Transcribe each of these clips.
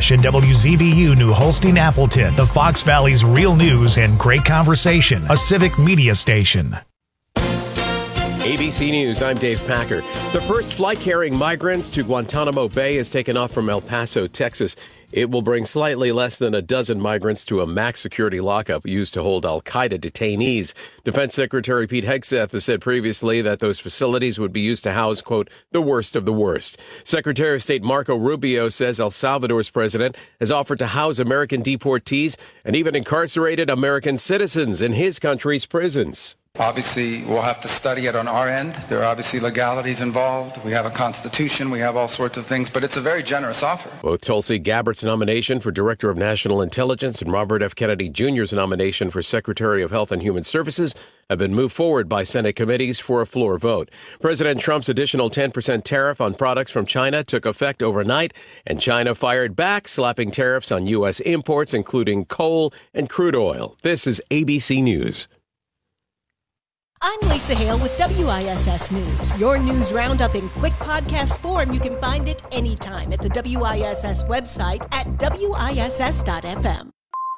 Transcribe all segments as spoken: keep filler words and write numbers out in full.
station W Z B U New Holstein Appleton, the Fox Valley's real news and great conversation, a civic media station. A B C News, I'm Dave Packer. The first flight carrying migrants to Guantanamo Bay has taken off from El Paso, Texas. It will bring slightly less than a dozen migrants to a max security lockup used to hold al-Qaeda detainees. Defense Secretary Pete Hegseth has said previously that those facilities would be used to house, quote, the worst of the worst. Secretary of State Marco Rubio says El Salvador's president has offered to house American deportees and even incarcerated American citizens in his country's prisons. Obviously, we'll have to study it on our end. There are obviously legalities involved. We have a constitution. We have all sorts of things, but it's a very generous offer. Both Tulsi Gabbard's nomination for Director of National Intelligence and Robert F. Kennedy Junior's nomination for Secretary of Health and Human Services have been moved forward by Senate committees for a floor vote. President Trump's additional ten percent tariff on products from China took effect overnight, and China fired back, slapping tariffs on U S imports, including coal and crude oil. This is A B C News. I'm Lisa Hale with W I S S News. Your news roundup in quick podcast form. You can find it anytime at the W I S S website at W I S S dot F M.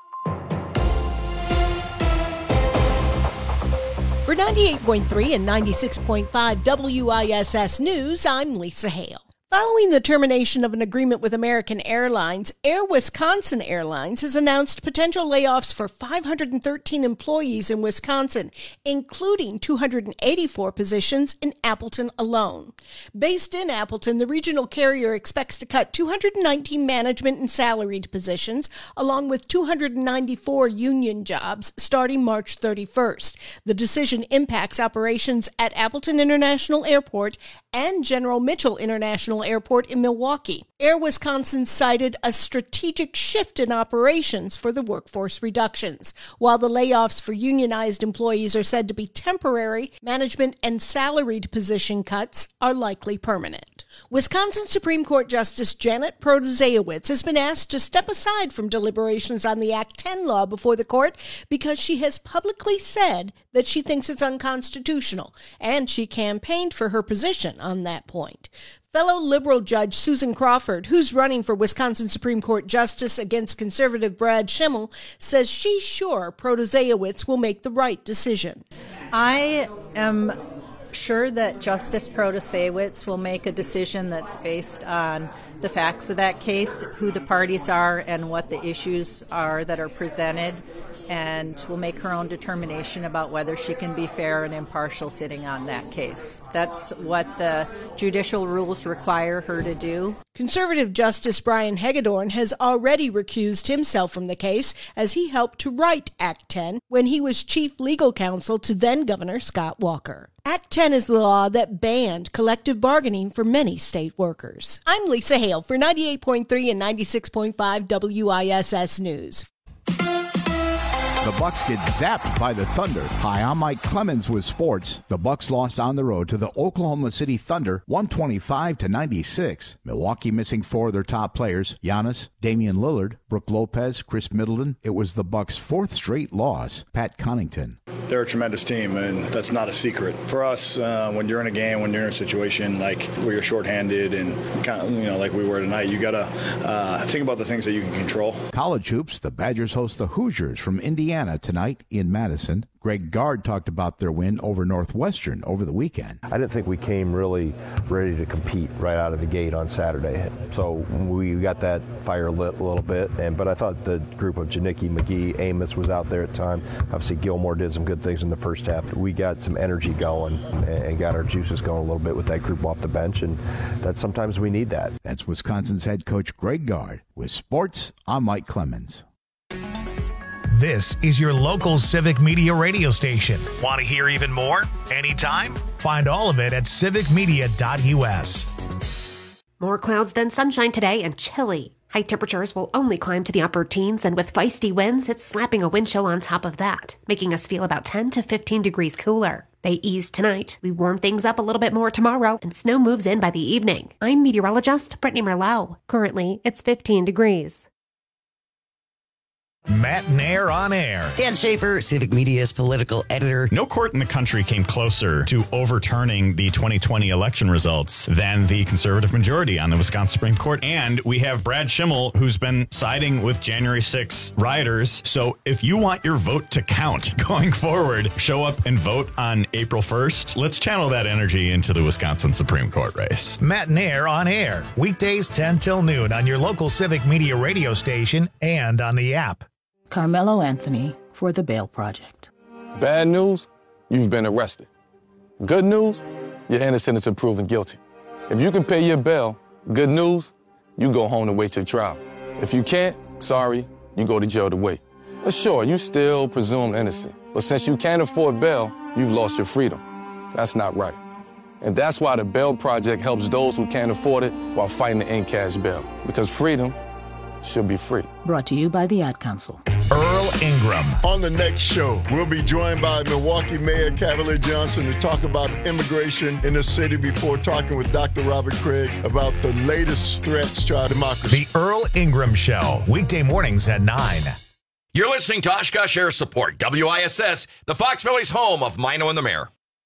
For ninety-eight point three and ninety-six point five W I S S News, I'm Lisa Hale. Following the termination of an agreement with American Airlines, Air Wisconsin Airlines has announced potential layoffs for five hundred thirteen employees in Wisconsin, including two hundred eighty-four positions in Appleton alone. Based in Appleton, the regional carrier expects to cut two hundred nineteen management and salaried positions, along with two hundred ninety-four union jobs, starting March thirty-first. The decision impacts operations at Appleton International Airport and General Mitchell International Airport in Milwaukee. Air Wisconsin cited a strategic shift in operations for the workforce reductions. While the layoffs for unionized employees are said to be temporary, management and salaried position cuts are likely permanent. Wisconsin Supreme Court Justice Janet Protasiewicz has been asked to step aside from deliberations on the Act ten law before the court because she has publicly said that she thinks it's unconstitutional, and she campaigned for her position on that point. Fellow liberal judge Susan Crawford, who's running for Wisconsin Supreme Court Justice against conservative Brad Schimmel, says she's sure Protasiewicz will make the right decision. I am sure that Justice Protasiewicz will make a decision that's based on the facts of that case, who the parties are, and what the issues are that are presented, and will make her own determination about whether she can be fair and impartial sitting on that case. That's what the judicial rules require her to do. Conservative Justice Brian Hagedorn has already recused himself from the case as he helped to write Act ten when he was chief legal counsel to then-Governor Scott Walker. Act ten is the law that banned collective bargaining for many state workers. I'm Lisa Hale for ninety-eight point three and ninety-six point five W I S S News. The Bucks get zapped by the Thunder. Hi, I'm Mike Clemens with sports. The Bucks lost on the road to the Oklahoma City Thunder, one twenty-five to ninety-six. Milwaukee missing four of their top players, Giannis, Damian Lillard, Brook Lopez, Chris Middleton. It was the Bucks' fourth straight loss. Pat Connaughton. They're a tremendous team, and that's not a secret. For us, uh, when you're in a game, when you're in a situation like where you're shorthanded and kind of, you know, like we were tonight, you got to uh, think about the things that you can control. College hoops, the Badgers host the Hoosiers from Indiana tonight in Madison. Greg Gard talked about their win over Northwestern over the weekend. I didn't think we came really ready to compete right out of the gate on Saturday. So we got that fire lit a little bit. And but I thought the group of Janicki, McGee, Amos was out there at time. Obviously Gilmore did some good things in the first half. We got some energy going and got our juices going a little bit with that group off the bench. And that sometimes we need that. That's Wisconsin's head coach Greg Gard. With sports, I'm Mike Clemens. This is your local civic media radio station. Want to hear even more? Anytime? Find all of it at civic media dot U S. More clouds than sunshine today and chilly. High temperatures will only climb to the upper teens, and with feisty winds, it's slapping a wind chill on top of that, making us feel about ten to fifteen degrees cooler. They ease tonight. We warm things up a little bit more tomorrow, and snow moves in by the evening. I'm meteorologist Brittany Merlot. Currently, it's fifteen degrees. Matt Nair on air. Dan Schaefer, Civic Media's political editor. No court in the country came closer to overturning the twenty twenty election results than the conservative majority on the Wisconsin Supreme Court. And we have Brad Schimmel, who's been siding with January sixth rioters. So if you want your vote to count going forward, show up and vote on April first. Let's channel that energy into the Wisconsin Supreme Court race. Matt Nair on air. Weekdays ten till noon on your local Civic Media radio station and on the app. Carmelo Anthony for the Bail Project. Bad news, you've been arrested. Good news, you're innocent until proven guilty. If you can pay your bail, good news, you go home to wait your trial. If you can't, sorry, you go to jail to wait. But sure, you still presumed innocent. But since you can't afford bail, you've lost your freedom. That's not right. And that's why the Bail Project helps those who can't afford it while fighting to end cash bail. Because freedom should be free. Brought to you by the Ad Council. Earl Ingram. On the next show, we'll be joined by Milwaukee Mayor Cavalier Johnson to talk about immigration in the city before talking with Doctor Robert Craig about the latest threats to our democracy. The Earl Ingram Show, weekday mornings at nine. You're listening to Oshkosh Air Support, W I S S, the Fox Valley's home of Mino and the Mayor.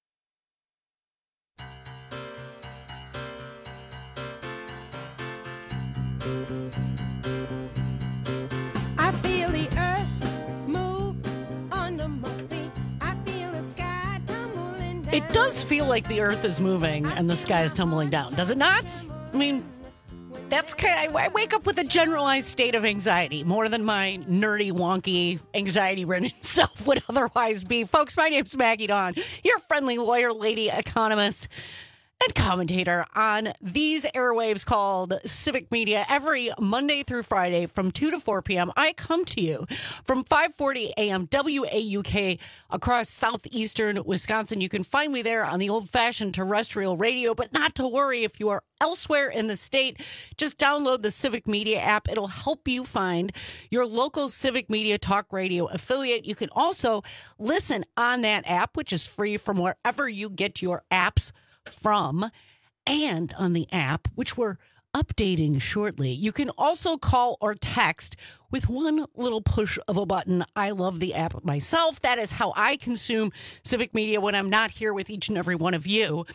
It does feel like the earth is moving and the sky is tumbling down, does it not? I mean, that's kind of, I wake up with a generalized state of anxiety, more than my nerdy, wonky, anxiety-ridden self would otherwise be. Folks, my name's Maggie Dawn, your friendly lawyer, lady, economist, and commentator on these airwaves called Civic Media. Every Monday through Friday from two to four p.m., I come to you from five forty a.m. W A U K across southeastern Wisconsin. You can find me there on the old-fashioned terrestrial radio, but not to worry if you are elsewhere in the state. Just download the Civic Media app. It'll help you find your local Civic Media talk radio affiliate. You can also listen on that app, which is free from wherever you get your apps from, and on the app, which we're updating shortly. You can also call or text with one little push of a button. I love the app myself. That is how I consume Civic Media when I'm not here with each and every one of you.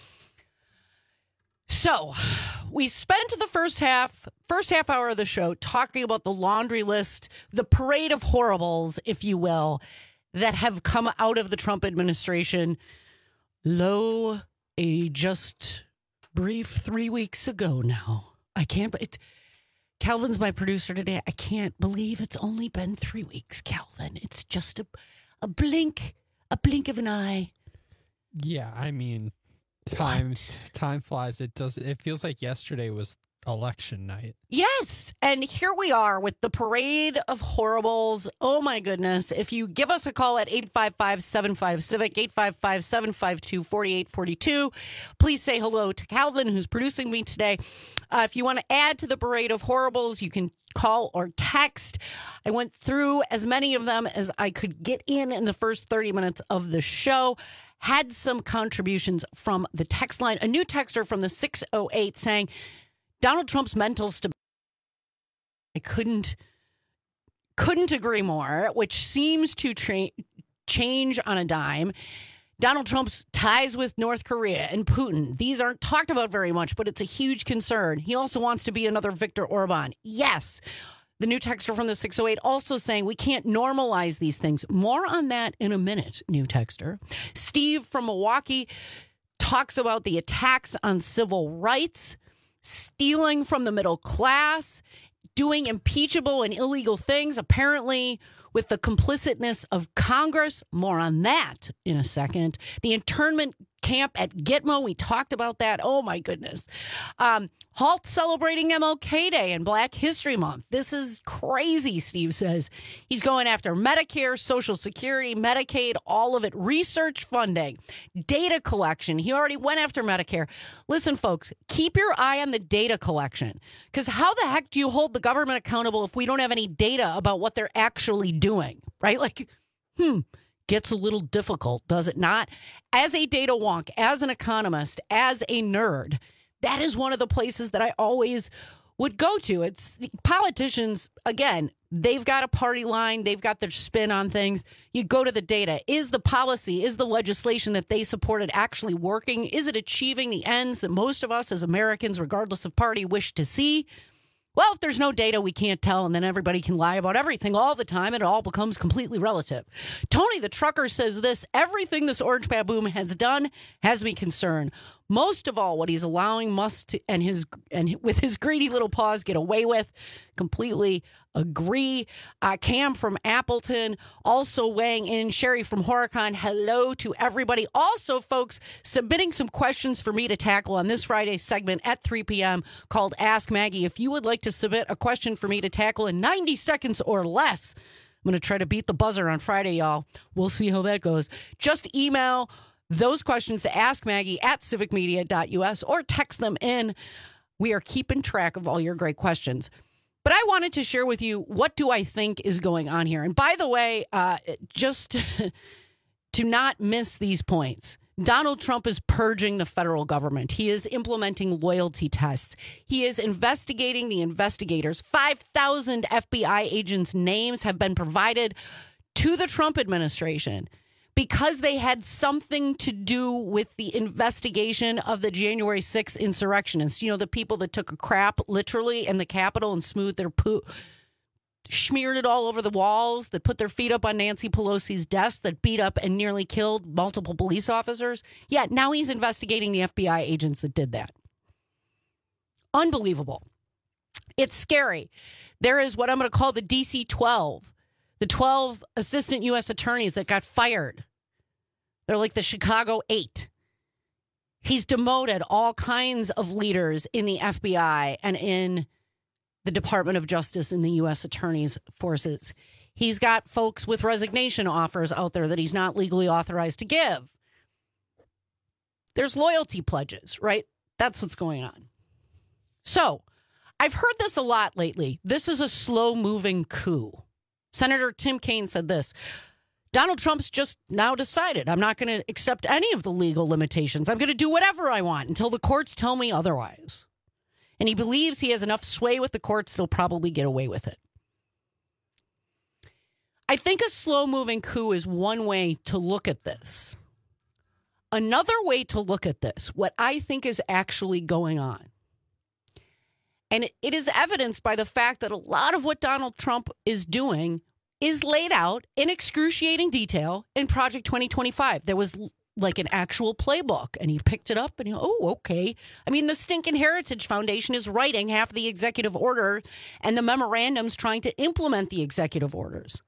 So we spent the first half, first half hour of the show talking about the laundry list, the parade of horribles, if you will, that have come out of the Trump administration. Lo, a just brief three weeks ago now. I can't, it, Calvin's my producer today. I can't believe it's only been three weeks, Calvin. It's just a, a blink, a blink of an eye. Yeah, I mean, time, time flies. It does. It feels like yesterday was election night. Yes. And here we are with the parade of horribles. Oh, my goodness. If you give us a call at eight five five, seven five, CIVIC, eight five five, seven five two, four eight four two, please say hello to Calvin, who's producing me today. Uh, if you want to add to the parade of horribles, you can call or text. I went through as many of them as I could get in in the first thirty minutes of the show. Had some contributions from the text line. A new texter from the six oh eight saying, Donald Trump's mental stability. I couldn't couldn't agree more, which seems to tra- change on a dime. Donald Trump's ties with North Korea and Putin. These aren't talked about very much, but it's a huge concern. He also wants to be another Viktor Orban. Yes. The new texter from the six oh eight also saying we can't normalize these things. More on that in a minute, new texter. Steve from Milwaukee talks about the attacks on civil rights, stealing from the middle class, doing impeachable and illegal things, apparently with the complicitness of Congress. More on that in a second. The internment camp at Gitmo, we talked about that. Oh, my goodness. Um, halt celebrating M L K Day and Black History Month. This is crazy, Steve says. He's going after Medicare, Social Security, Medicaid, all of it. Research funding, data collection. He already went after Medicare. Listen, folks, keep your eye on the data collection, because how the heck do you hold the government accountable if we don't have any data about what they're actually doing, right? Like, hmm. Gets a little difficult, does it not? As a data wonk, as an economist, as a nerd, that is one of the places that I always would go to. It's politicians, again, they've got a party line. They've got their spin on things. You go to the data. Is the policy, is the legislation that they supported actually working? Is it achieving the ends that most of us as Americans, regardless of party, wish to see? Well, if there's no data, we can't tell, and then everybody can lie about everything all the time, and it all becomes completely relative. Tony the trucker says this: everything this orange baboon has done has me concerned. Most of all, what he's allowing Musk to, and his and with his greedy little paws get away with. Completely agree. Uh, Cam from Appleton also weighing in. Sherry from Horicon. Hello to everybody. Also, folks, submitting some questions for me to tackle on this Friday's segment at three p.m. called Ask Maggie. If you would like to submit a question for me to tackle in ninety seconds or less, I'm going to try to beat the buzzer on Friday, y'all. We'll see how that goes. Just email those questions to Ask Maggie at civic media dot u s or text them in. We are keeping track of all your great questions. But I wanted to share with you, what do I think is going on here? And by the way, uh, just to not miss these points, Donald Trump is purging the federal government. He is implementing loyalty tests. He is investigating the investigators. five thousand F B I agents' names have been provided to the Trump administration because they had something to do with the investigation of the January sixth insurrectionists. You know, the people that took a crap literally in the Capitol and smoothed their poo, smeared it all over the walls, that put their feet up on Nancy Pelosi's desk, that beat up and nearly killed multiple police officers. Yeah, now he's investigating the F B I agents that did that. Unbelievable. It's scary. There is what I'm going to call the D C twelve, the twelve assistant U S attorneys that got fired. They're like the Chicago Eight. He's demoted all kinds of leaders in the F B I and in the Department of Justice and the U S Attorney's forces. He's got folks with resignation offers out there that he's not legally authorized to give. There's loyalty pledges, right? That's what's going on. So I've heard this a lot lately. This is a slow-moving coup. Senator Tim Kaine said this: Donald Trump's just now decided, I'm not going to accept any of the legal limitations. I'm going to do whatever I want until the courts tell me otherwise. And he believes he has enough sway with the courts that he'll probably get away with it. I think a slow-moving coup is one way to look at this. Another way to look at this, what I think is actually going on, and it, it is evidenced by the fact that a lot of what Donald Trump is doing is laid out in excruciating detail in Project twenty twenty-five. There was like an actual playbook, and he picked it up and he, oh, okay. I mean, the Stinkin' Heritage Foundation is writing half the executive order and the memorandums trying to implement the executive orders.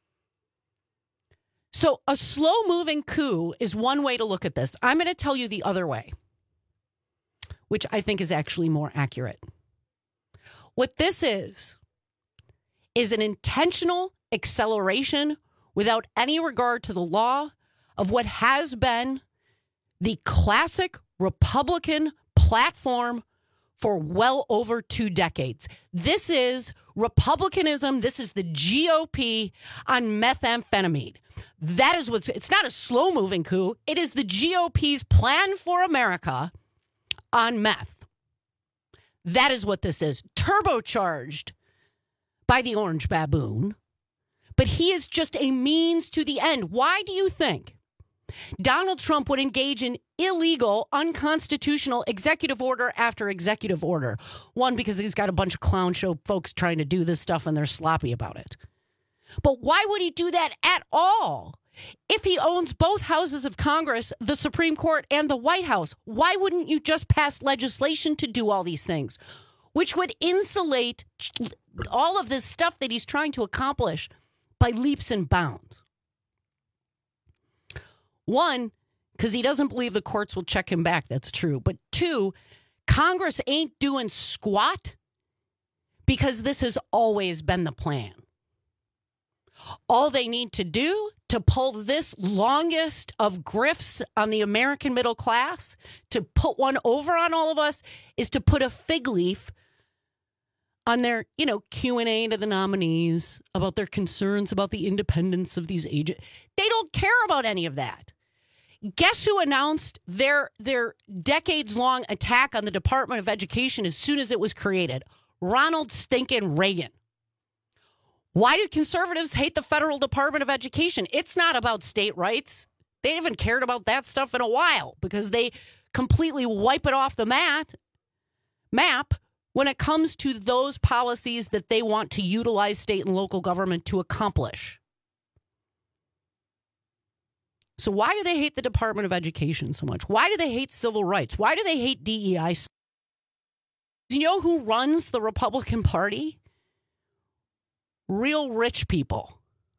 So a slow-moving coup is one way to look at this. I'm going to tell you the other way, which I think is actually more accurate. What this is, is an intentional acceleration without any regard to the law of what has been the classic Republican platform for well over two decades. This is Republicanism. This is the G O P on methamphetamine. That is what's, it's not a slow moving coup. It is the G O P's plan for America on meth. That is what this is. Turbocharged by the orange baboon. But he is just a means to the end. Why do you think Donald Trump would engage in illegal, unconstitutional executive order after executive order? One, because he's got a bunch of clown show folks trying to do this stuff and they're sloppy about it. But why would he do that at all? If he owns both houses of Congress, the Supreme Court, and the White House, why wouldn't you just pass legislation to do all these things, which would insulate all of this stuff that he's trying to accomplish by leaps and bounds? One, because he doesn't believe the courts will check him back. That's true. But two, Congress ain't doing squat because this has always been the plan. All they need to do to pull this longest of grifts on the American middle class, to put one over on all of us, is to put a fig leaf on their, you know, Q and A to the nominees about their concerns about the independence of these agents. They don't care about any of that. Guess who announced their their decades-long attack on the Department of Education as soon as it was created? Ronald stinking Reagan. Why do conservatives hate the federal Department of Education? It's not about state rights. They haven't cared about that stuff in a while because they completely wipe it off the mat, map when it comes to those policies that they want to utilize state and local government to accomplish. So why do they hate the Department of Education so much? Why do they hate civil rights? Why do they hate D E I? Do you know who runs the Republican Party? Real rich people.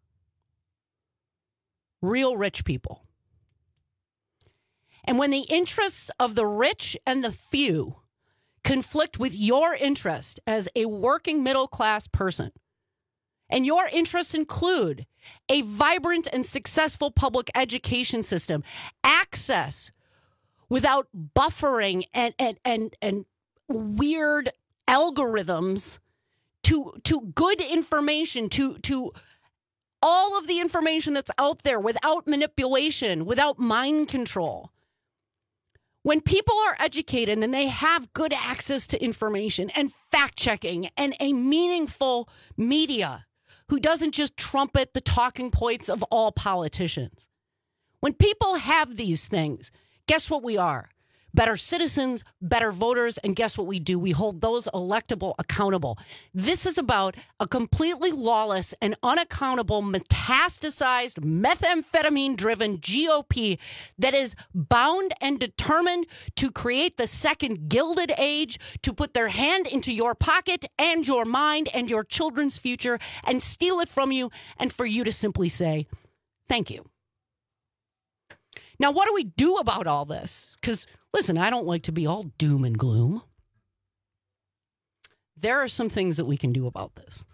Real rich people. And when the interests of the rich and the few conflict with your interest as a working middle class person, and your interests include a vibrant and successful public education system, access without buffering and and and, and weird algorithms to to good information, to to all of the information that's out there without manipulation, without mind control. When people are educated and they have good access to information and fact checking and a meaningful media who doesn't just trumpet the talking points of all politicians. When people have these things, guess what we are? Better citizens, better voters, and guess what we do? We hold those electable accountable. This is about a completely lawless and unaccountable, metastasized, methamphetamine-driven G O P that is bound and determined to create the second Gilded Age, to put their hand into your pocket and your mind and your children's future and steal it from you, and for you to simply say, thank you. Now, what do we do about all this? Because, listen, I don't like to be all doom and gloom. There are some things that we can do about this.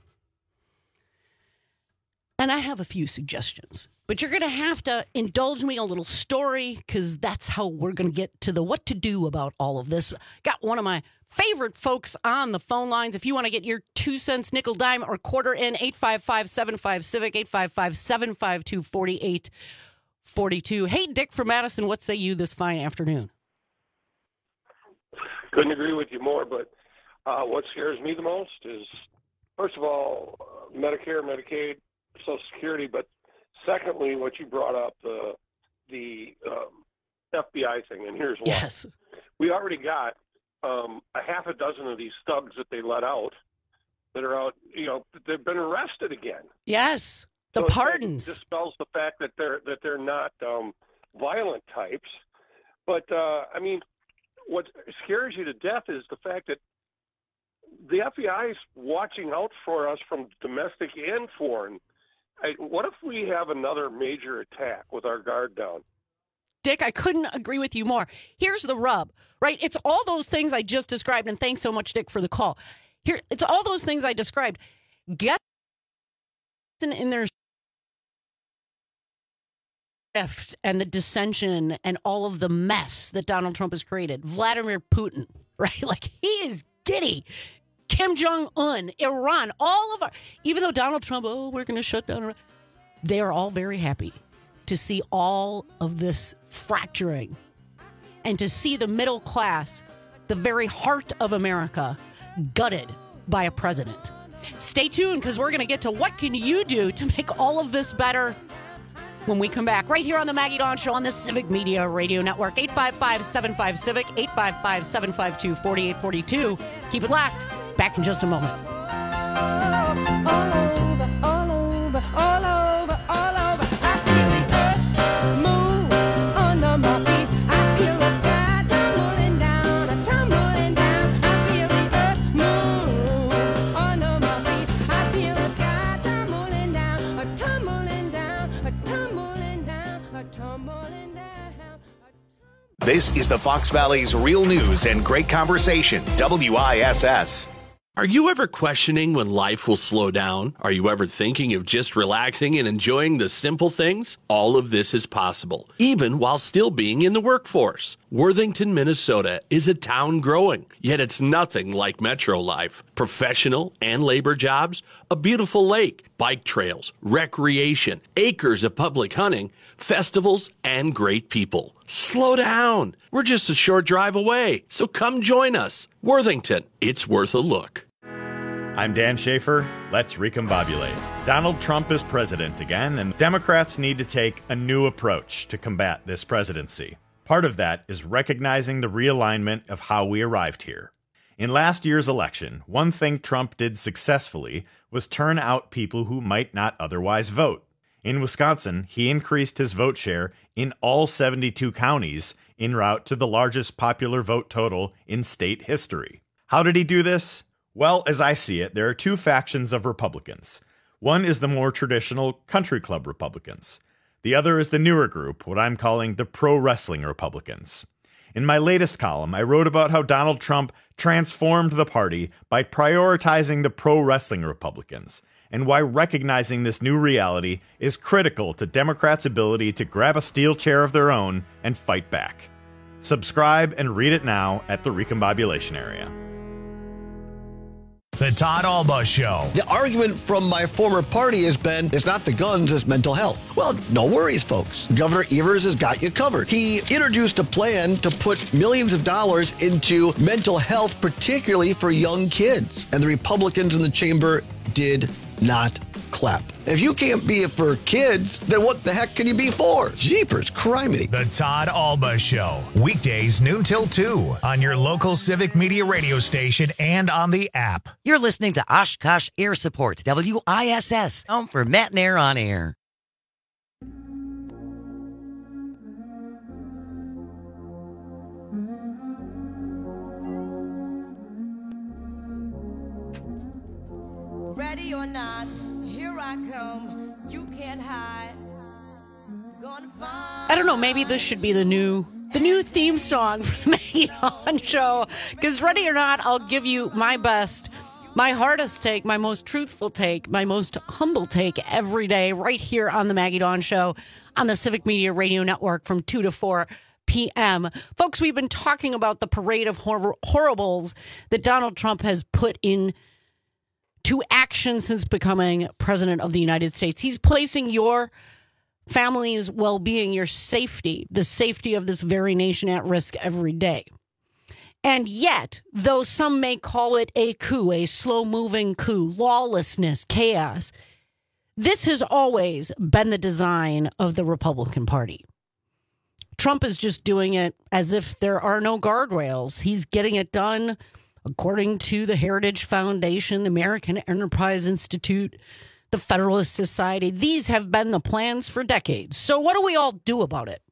And I have a few suggestions. But you're going to have to indulge me a little story because that's how we're going to get to the what to do about all of this. Got one of my favorite folks on the phone lines. If you want to get your two cents, nickel, dime, or quarter in, eight five five, seven five, CIVIC, eight five five, seven five two, four eight four two. Hey, Dick from Madison, what say you this fine afternoon? Couldn't agree with you more, but uh, what scares me the most is, first of all, uh, Medicare, Medicaid, Social Security, but secondly, what you brought up, the the um, F B I thing, and here's why. Yes. We already got um, a half a dozen of these thugs that they let out that are out, you know, they've been arrested again. Yes, the so pardons. It dispels the fact that they're that they're not um, violent types. But, uh, I mean, what scares you to death is the fact that the F B I is watching out for us from domestic and foreign. I, what if we have another major attack with our guard down? Dick, I couldn't agree with you more. Here's the rub, right? It's all those things I just described, and thanks so much, Dick, for the call. Here, it's all those things I described. Get in their shift and the dissension and all of the mess that Donald Trump has created. Vladimir Putin, right? Like, he is giddy. Kim Jong-un, Iran, all of our, even though Donald Trump, oh, we're going to shut down Iran, they are all very happy to see all of this fracturing and to see the middle class, the very heart of America, gutted by a president. Stay tuned, because we're going to get to what can you do to make all of this better when we come back, right here on the Maggie Dawn Show on the Civic Media Radio Network. eight five five, seven five, CIVIC, eight five five, seven five two, four eight four two. Keep it locked. Back in just a moment. All over, all over, all over, all over. I feel the earth move under my feet. I feel the sky tumbling down, tumbling down. I feel the earth move under my feet. I feel the sky tumbling down, a tumbling down, a tumbling down, a tumbling down. This is the Fox Valley's Real News and Great Conversation, W I S S. Are you ever questioning when life will slow down? Are you ever thinking of just relaxing and enjoying the simple things? All of this is possible, even while still being in the workforce. Worthington, Minnesota is a town growing, yet it's nothing like metro life. Professional and labor jobs, a beautiful lake, bike trails, recreation, acres of public hunting, festivals, and great people. Slow down. We're just a short drive away, so come join us. Worthington, it's worth a look. I'm Dan Schaefer. Let's recombobulate. Donald Trump is president again, and Democrats need to take a new approach to combat this presidency. Part of that is recognizing the realignment of how we arrived here. In last year's election, one thing Trump did successfully was turn out people who might not otherwise vote. In Wisconsin, he increased his vote share in all seventy-two counties en route to the largest popular vote total in state history. How did he do this? Well, as I see it, there are two factions of Republicans. One is the more traditional country club Republicans. The other is the newer group, what I'm calling the pro-wrestling Republicans. In my latest column, I wrote about how Donald Trump transformed the party by prioritizing the pro-wrestling Republicans, and why recognizing this new reality is critical to Democrats' ability to grab a steel chair of their own and fight back. Subscribe and read it now at the Recombobulation area. The Todd Alba Show. The argument from my former party has been, it's not the guns, it's mental health. Well, no worries, folks. Governor Evers has got you covered. He introduced a plan to put millions of dollars into mental health, particularly for young kids. And the Republicans in the chamber did not clap. If you can't be it for kids, then what the heck can you be for? Jeepers, criminy. The Todd Alba Show. Weekdays noon till two on your local Civic Media radio station and on the app. You're listening to Oshkosh Air Support, W I S S, home for Matt and Air on Air. Ready or not, here I come. You can't hide. Gonna find I don't know. Maybe this should be the new the new theme song for the Maggie Dawn Show. Because ready or not, I'll give you my best, my hardest take, my most truthful take, my most humble take every day right here on the Maggie Dawn Show on the Civic Media Radio Network from two to four p.m. Folks, we've been talking about the parade of hor- horribles that Donald Trump has put in to action since becoming president of the United States. He's placing your family's well-being, your safety, the safety of this very nation at risk every day. And yet, though some may call it a coup, a slow-moving coup, lawlessness, chaos, this has always been the design of the Republican Party. Trump is just doing it as if there are no guardrails. He's getting it done according to the Heritage Foundation, the American Enterprise Institute, the Federalist Society. These have been the plans for decades. So what do we all do about it?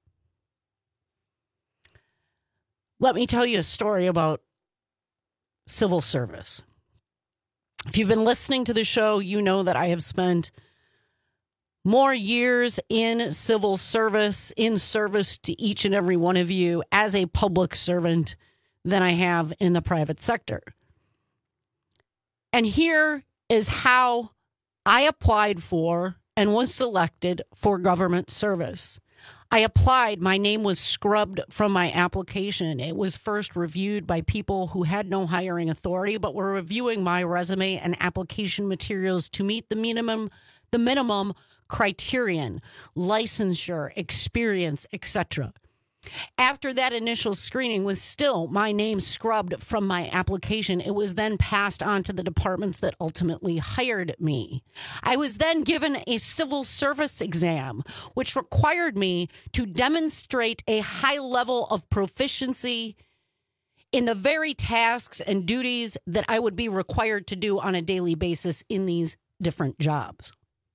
Let me tell you a story about civil service. If you've been listening to the show, you know that I have spent more years in civil service, in service to each and every one of you as a public servant than I have in the private sector. And here is how I applied for and was selected for government service. I applied. My name was scrubbed from my application. It was first reviewed by people who had no hiring authority, but were reviewing my resume and application materials to meet the minimum, the minimum criterion, licensure, experience, et cetera. After that initial screening, with still my name scrubbed from my application, it was then passed on to the departments that ultimately hired me. I was then given a civil service exam, which required me to demonstrate a high level of proficiency in the very tasks and duties that I would be required to do on a daily basis in these different jobs.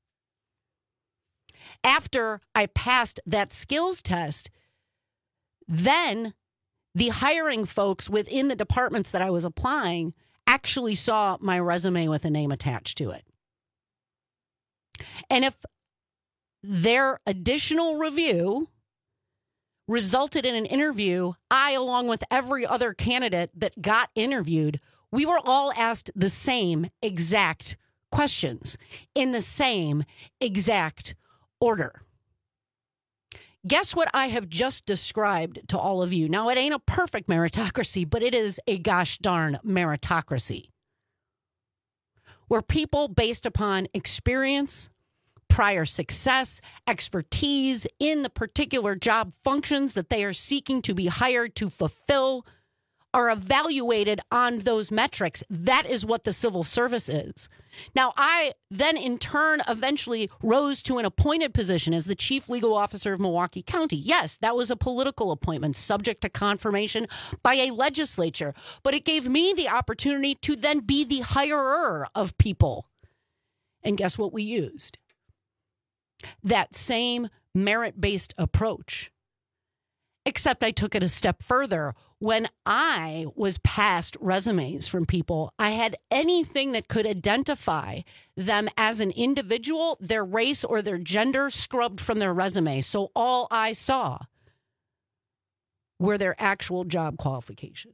After I passed that skills test, then the hiring folks within the departments that I was applying actually saw my resume with a name attached to it. And if their additional review resulted in an interview, I, along with every other candidate that got interviewed, we were all asked the same exact questions in the same exact order. Guess what I have just described to all of you? Now, it ain't a perfect meritocracy, but it is a gosh darn meritocracy, where people, based upon experience, prior success, expertise in the particular job functions that they are seeking to be hired to fulfill, are evaluated on those metrics. That is what the civil service is. Now, I then in turn eventually rose to an appointed position as the chief legal officer of Milwaukee County. Yes, that was a political appointment subject to confirmation by a legislature, but it gave me the opportunity to then be the hirer of people. And guess what we used? That same merit-based approach. Except I took it a step further. When I was passed resumes from people, I had anything that could identify them as an individual, their race or their gender scrubbed from their resume. So all I saw were their actual job qualifications.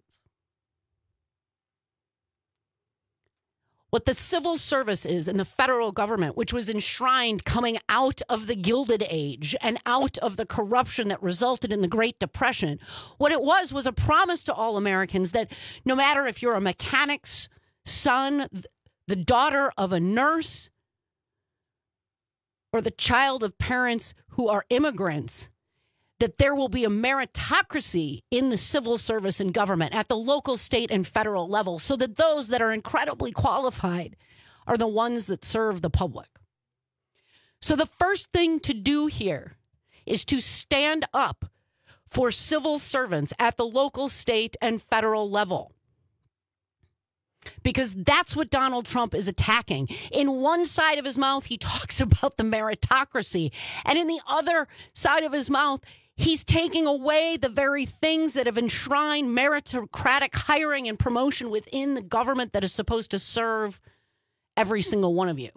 What the civil service is in the federal government, which was enshrined coming out of the Gilded Age and out of the corruption that resulted in the Great Depression, what it was was a promise to all Americans that no matter if you're a mechanic's son, the daughter of a nurse, or the child of parents who are immigrants, that there will be a meritocracy in the civil service and government at the local, state, and federal level so that those that are incredibly qualified are the ones that serve the public. So the first thing to do here is to stand up for civil servants at the local, state, and federal level. Because that's what Donald Trump is attacking. In one side of his mouth, he talks about the meritocracy. And in the other side of his mouth, he's taking away the very things that have enshrined meritocratic hiring and promotion within the government that is supposed to serve every single one of you.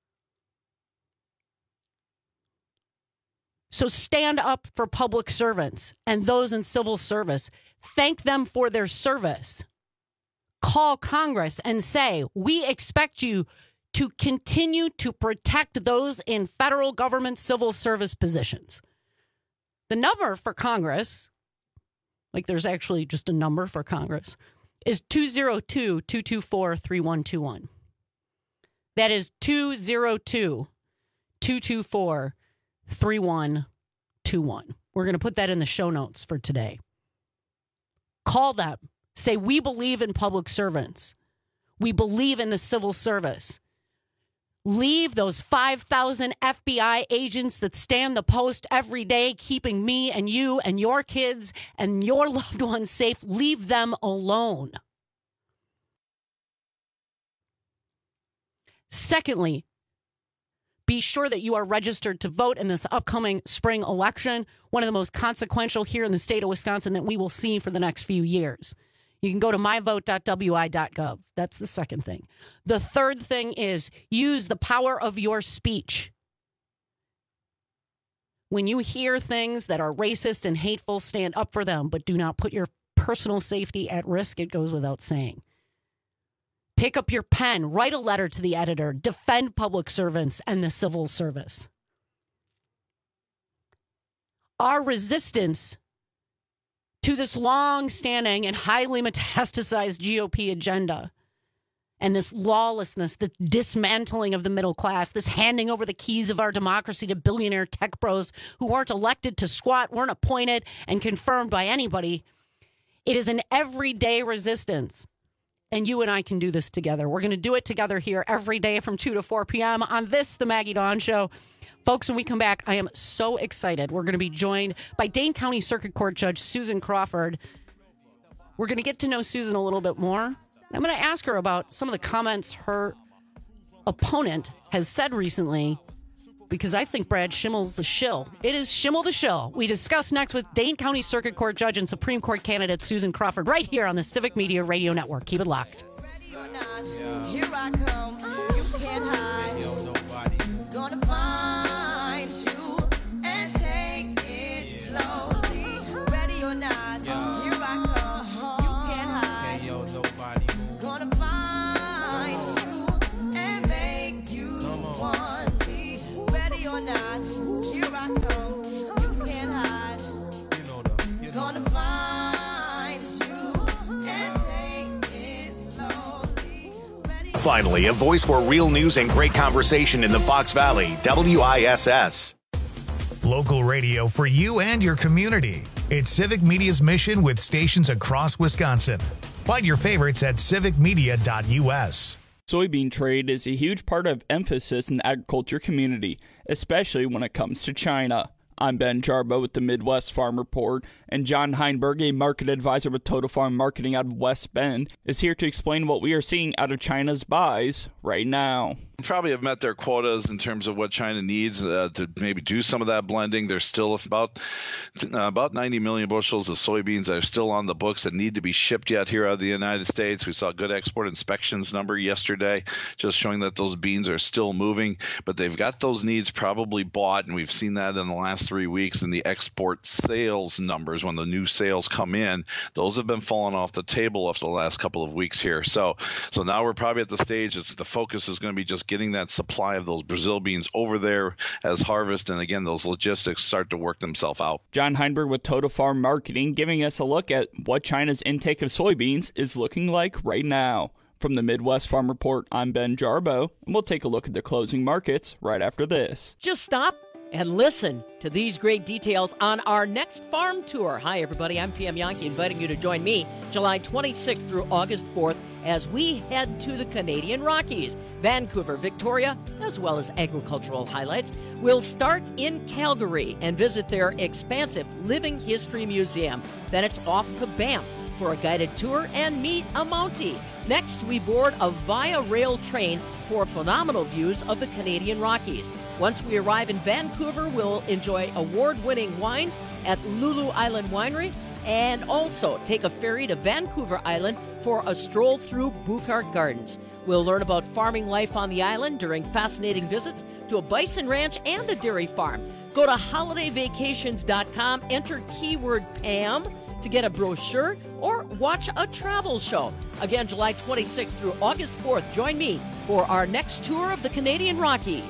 So stand up for public servants and those in civil service. Thank them for their service. Call Congress and say, we expect you to continue to protect those in federal government civil service positions. The number for Congress, like there's actually just a number for Congress, is two oh two, two two four, three one two one. That is two oh two, two two four, three one two one. We're going to put that in the show notes for today. Call them. Say, we believe in public servants. We believe in the civil service. Leave those five thousand F B I agents that stand the post every day, keeping me and you and your kids and your loved ones safe. Leave them alone. Secondly, be sure that you are registered to vote in this upcoming spring election, one of the most consequential here in the state of Wisconsin that we will see for the next few years. You can go to my vote dot w i dot gov. That's the second thing. The third thing is use the power of your speech. When you hear things that are racist and hateful, stand up for them, but do not put your personal safety at risk. It goes without saying. Pick up your pen, write a letter to the editor, defend public servants and the civil service. Our resistance to this long-standing and highly metastasized G O P agenda and this lawlessness, this dismantling of the middle class, this handing over the keys of our democracy to billionaire tech bros who weren't elected to squat, weren't appointed and confirmed by anybody. It is an everyday resistance. And you and I can do this together. We're going to do it together here every day from two to four p.m. on this, The Maggie Dawn Show. Folks, when we come back, I am so excited. We're going to be joined by Dane County Circuit Court Judge Susan Crawford. We're going to get to know Susan a little bit more. I'm going to ask her about some of the comments her opponent has said recently, because I think Brad Schimmel's the shill. It is Schimmel the shill. We discuss next with Dane County Circuit Court Judge and Supreme Court candidate Susan Crawford right here on the Civic Media Radio Network. Keep it locked. Here I come, you can't hide. Gonna find you and take it slowly. Ready or not, here I come, you can't hide. Gonna find you and make you want me. Ready or not, here I come, you can't hide. Gonna find you and take it slowly. Finally, a voice for real news and great conversation in the Fox Valley, W I S S. Local radio for you and your community. It's Civic Media's mission with stations across Wisconsin. Find your favorites at civic media dot U S. Soybean trade is a huge part of emphasis in the agriculture community, especially when it comes to China. I'm Ben Jarbo with the Midwest Farm Report, and John Heinberg, a market advisor with Total Farm Marketing out of West Bend, is here to explain what we are seeing out of China's buys right now. Probably have met their quotas in terms of what China needs uh, to maybe do some of that blending. There's still about uh, about ninety million bushels of soybeans that are still on the books that need to be shipped yet here out of the United States. We saw a good export inspections number yesterday, just showing that those beans are still moving, but they've got those needs probably bought, and we've seen that in the last three weeks in the export sales numbers. When the new sales come in, those have been falling off the table after the last couple of weeks here. So, so now we're probably at the stage that the focus is going to be just getting that supply of those Brazil beans over there as harvest, and again, those logistics start to work themselves out. John Heinberg with Total Farm Marketing giving us a look at what China's intake of soybeans is looking like right now. From the Midwest Farm Report, I'm Ben Jarbo, and we'll take a look at the closing markets right after this. Just stop and listen to these great details on our next farm tour. Hi, everybody. I'm P M Yankee, inviting you to join me July twenty-sixth through August fourth as we head to the Canadian Rockies, Vancouver, Victoria, as well as agricultural highlights. We'll start in Calgary and visit their expansive Living History Museum. Then it's off to Banff for a guided tour and meet a Mountie. Next, we board a Via Rail train for phenomenal views of the Canadian Rockies. Once we arrive in Vancouver, we'll enjoy award-winning wines at Lulu Island Winery and also take a ferry to Vancouver Island for a stroll through Buchart Gardens. We'll learn about farming life on the island during fascinating visits to a bison ranch and a dairy farm. Go to holiday vacations dot com, enter keyword Pam to get a brochure or watch a travel show. Again, July twenty-sixth through August fourth, join me for our next tour of the Canadian Rockies.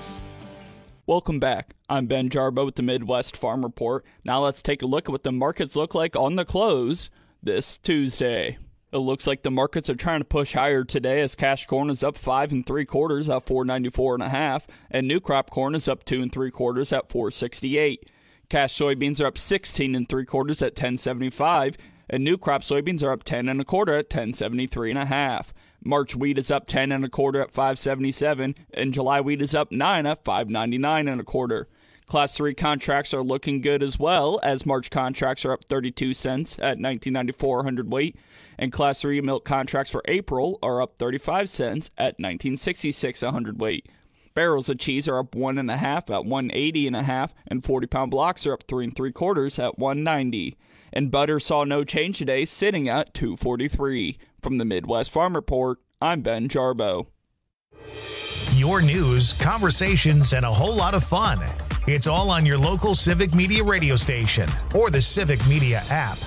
Welcome back. I'm Ben Jarbo with the Midwest Farm Report. Now let's take a look at what the markets look like on the close this Tuesday. It looks like the markets are trying to push higher today as cash corn is up five and three quarters at four ninety-four and a half, and new crop corn is up two and three quarters at four sixty-eight. Cash soybeans are up sixteen and three quarters at ten seventy-five, and new crop soybeans are up ten and a quarter at ten seventy-three and a half. March wheat is up ten and a quarter at five seventy-seven, and July wheat is up nine at five ninety-nine and a quarter. Class three contracts are looking good as well, as March contracts are up thirty-two cents at nineteen ninety-four a hundredweight, and Class three milk contracts for April are up thirty-five cents at nineteen sixty-six a hundredweight. Barrels of cheese are up one and a half at one eighty and a half, and forty-pound blocks are up three and three quarters at one ninety. And butter saw no change today, sitting at two forty-three. From the Midwest Farm Report, I'm Ben Jarbo. Your news, conversations, and a whole lot of fun. It's all on your local Civic Media radio station or the Civic Media app.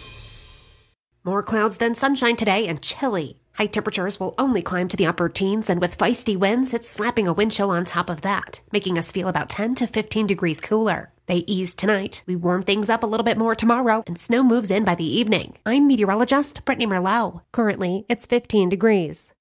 More clouds than sunshine today and chilly. High temperatures will only climb to the upper teens, and with feisty winds, it's slapping a wind chill on top of that, making us feel about ten to fifteen degrees cooler. They ease tonight. We warm things up a little bit more tomorrow, and snow moves in by the evening. I'm meteorologist Brittany Merlot. Currently, it's fifteen degrees.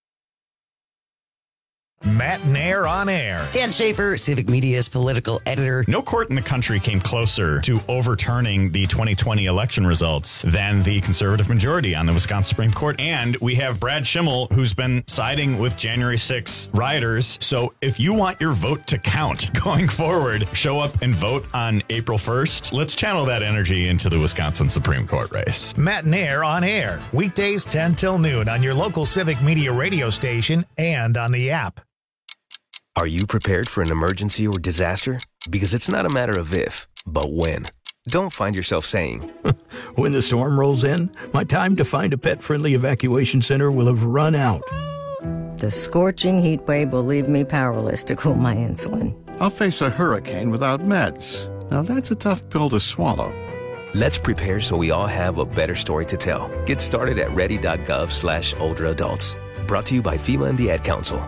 Matt Nair on air. Dan Schaefer, Civic Media's political editor. No court in the country came closer to overturning the twenty twenty election results than the conservative majority on the Wisconsin Supreme Court. And we have Brad Schimmel, who's been siding with January sixth rioters. So if you want your vote to count going forward, show up and vote on April first. Let's channel that energy into the Wisconsin Supreme Court race. Matt Nair on air. Weekdays ten till noon on your local Civic Media radio station and on the app. Are you prepared for an emergency or disaster? Because it's not a matter of if, but when. Don't find yourself saying, when the storm rolls in, my time to find a pet-friendly evacuation center will have run out. The scorching heat wave will leave me powerless to cool my insulin. I'll face a hurricane without meds. Now that's a tough pill to swallow. Let's prepare so we all have a better story to tell. Get started at ready.gov slash older adults. Brought to you by FEMA and the Ad Council.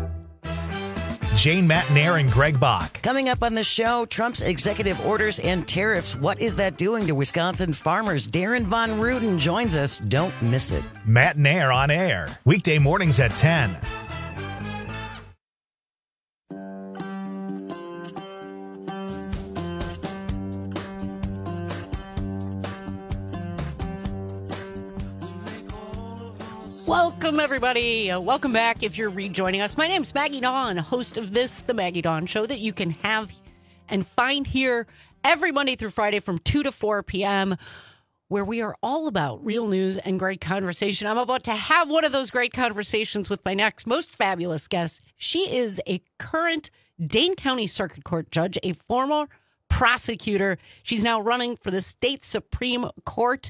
Jane Matt Nair and Greg Bach. Coming up on the show, Trump's executive orders and tariffs. What is that doing to Wisconsin farmers? Darren Von Ruden joins us. Don't miss it. Matt Nair on air. Weekday mornings at ten. Welcome, everybody. Uh, welcome back if you're rejoining us. My name's Maggie Dawn, host of this, The Maggie Dawn Show, that you can have and find here every Monday through Friday from two to four p.m., where we are all about real news and great conversation. I'm about to have one of those great conversations with my next most fabulous guest. She is a current Dane County Circuit Court judge, a former prosecutor. She's now running for the state Supreme Court.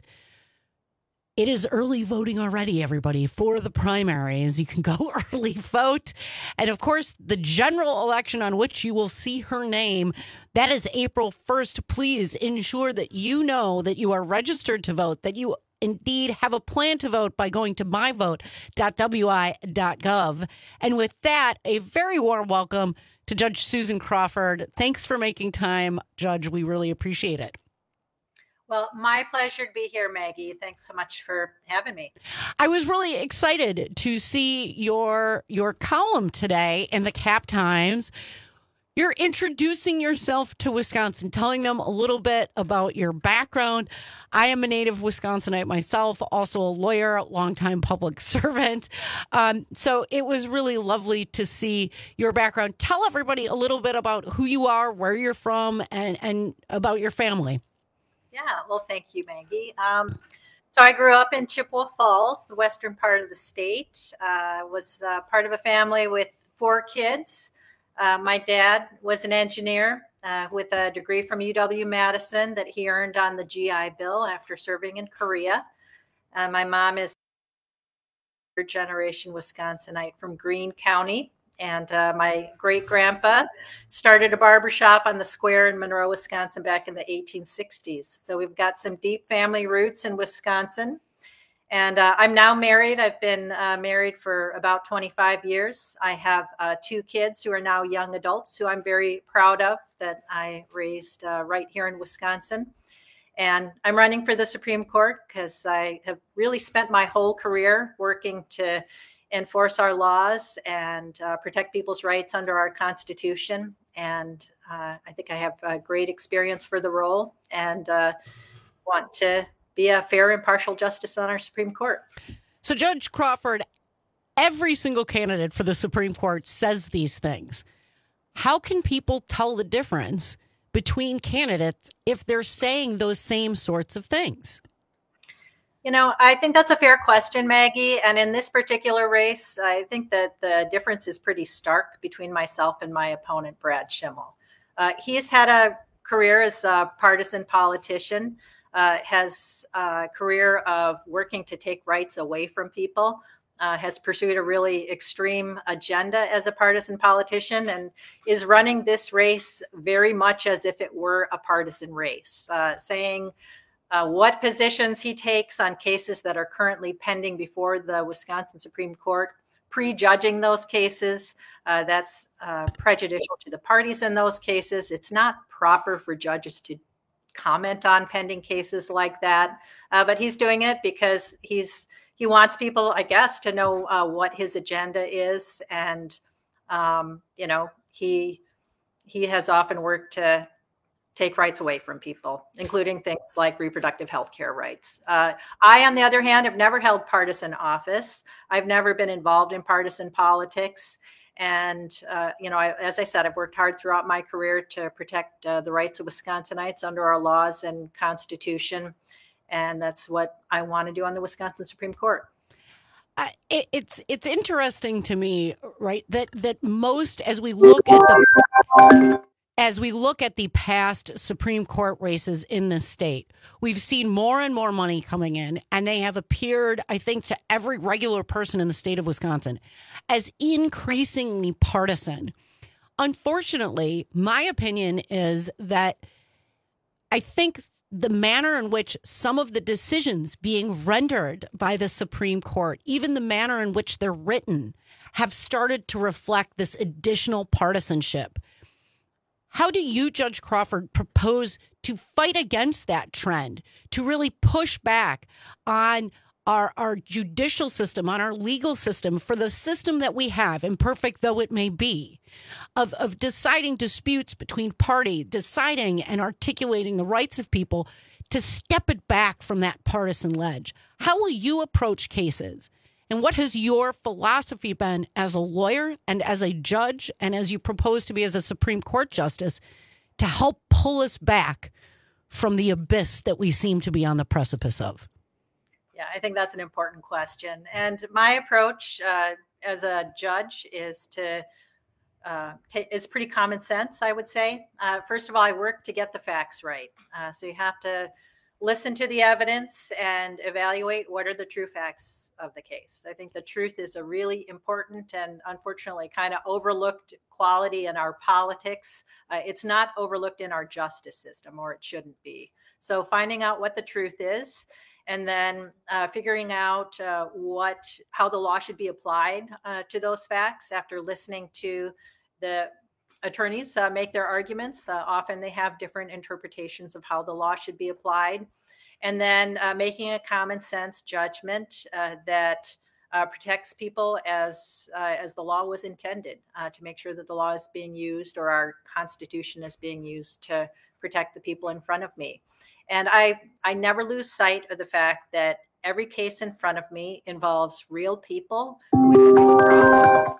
It is early voting already, everybody, for the primaries. You can go early vote. And, of course, the general election on which you will see her name, that is April first. Please ensure that you know that you are registered to vote, that you indeed have a plan to vote by going to my vote dot w i dot gov. And with that, a very warm welcome to Judge Susan Crawford. Thanks for making time, Judge. We really appreciate it. Well, my pleasure to be here, Maggie. Thanks so much for having me. I was really excited to see your your column today in the Cap Times. You're introducing yourself to Wisconsin, telling them a little bit about your background. I am a native Wisconsinite myself, also a lawyer, longtime public servant. Um, so it was really lovely to see your background. Tell everybody a little bit about who you are, where you're from, and, and about your family. Yeah, well, thank you, Maggie. Um, so I grew up in Chippewa Falls, the western part of the state. Uh, was uh, part of a family with four kids. Uh, my dad was an engineer uh, with a degree from U W-Madison that he earned on the G I Bill after serving in Korea. Uh, my mom is third generation Wisconsinite from Greene County. And uh, my great-grandpa started a barbershop on the square in Monroe, Wisconsin back in the eighteen sixties. So we've got some deep family roots in Wisconsin. And uh, I'm now married. I've been uh, married for about twenty-five years. I have uh, two kids who are now young adults who I'm very proud of that I raised uh, right here in Wisconsin. And I'm running for the Supreme Court because I have really spent my whole career working to enforce our laws and uh, protect people's rights under our Constitution. And uh, I think I have a great experience for the role and uh, want to be a fair, impartial justice on our Supreme Court. So, Judge Crawford, every single candidate for the Supreme Court says these things. How can people tell the difference between candidates if they're saying those same sorts of things? You know, I think that's a fair question, Maggie. And in this particular race, I think that the difference is pretty stark between myself and my opponent, Brad Schimmel. Uh, he's had a career as a partisan politician, uh, has a career of working to take rights away from people, uh, has pursued a really extreme agenda as a partisan politician, and is running this race very much as if it were a partisan race, uh, saying Uh, what positions he takes on cases that are currently pending before the Wisconsin Supreme Court, prejudging those cases. Uh, that's uh, prejudicial to the parties in those cases. It's not proper for judges to comment on pending cases like that. Uh, but he's doing it because he's he wants people, I guess, to know uh, what his agenda is. And, um, you know, he he has often worked to take rights away from people, including things like reproductive health care rights. Uh, I, on the other hand, have never held partisan office. I've never been involved in partisan politics. And, uh, you know, I, as I said, I've worked hard throughout my career to protect uh, the rights of Wisconsinites under our laws and Constitution. And that's what I want to do on the Wisconsin Supreme Court. Uh, it, it's it's interesting to me, right, that that most, as we look at the As we look at the past Supreme Court races in this state, we've seen more and more money coming in, and they have appeared, I think, to every regular person in the state of Wisconsin as increasingly partisan. Unfortunately, my opinion is that I think the manner in which some of the decisions being rendered by the Supreme Court, even the manner in which they're written, have started to reflect this additional partisanship. How do you, Judge Crawford, propose to fight against that trend, to really push back on our, our judicial system, on our legal system, for the system that we have, imperfect though it may be, of, of deciding disputes between parties, deciding and articulating the rights of people, to step it back from that partisan ledge? How will you approach cases And what has your philosophy been as a lawyer and as a judge and as you propose to be as a Supreme Court justice to help pull us back from the abyss that we seem to be on the precipice of? Yeah, I think that's an important question. And my approach uh, as a judge is to uh, t- is pretty common sense, I would say. Uh, first of all, I work to get the facts right. Uh, so you have to listen to the evidence and evaluate what are the true facts of the case. I think the truth is a really important and unfortunately kind of overlooked quality in our politics. Uh, it's not overlooked in our justice system, or it shouldn't be. So finding out what the truth is, and then uh, figuring out uh, what how the law should be applied uh, to those facts after listening to the attorneys uh, make their arguments. Uh, often they have different interpretations of how the law should be applied. And then uh, making a common sense judgment uh, that uh, protects people as uh, as the law was intended, uh, to make sure that the law is being used, or our Constitution is being used to protect the people in front of me. And I, I never lose sight of the fact that every case in front of me involves real people with real problems.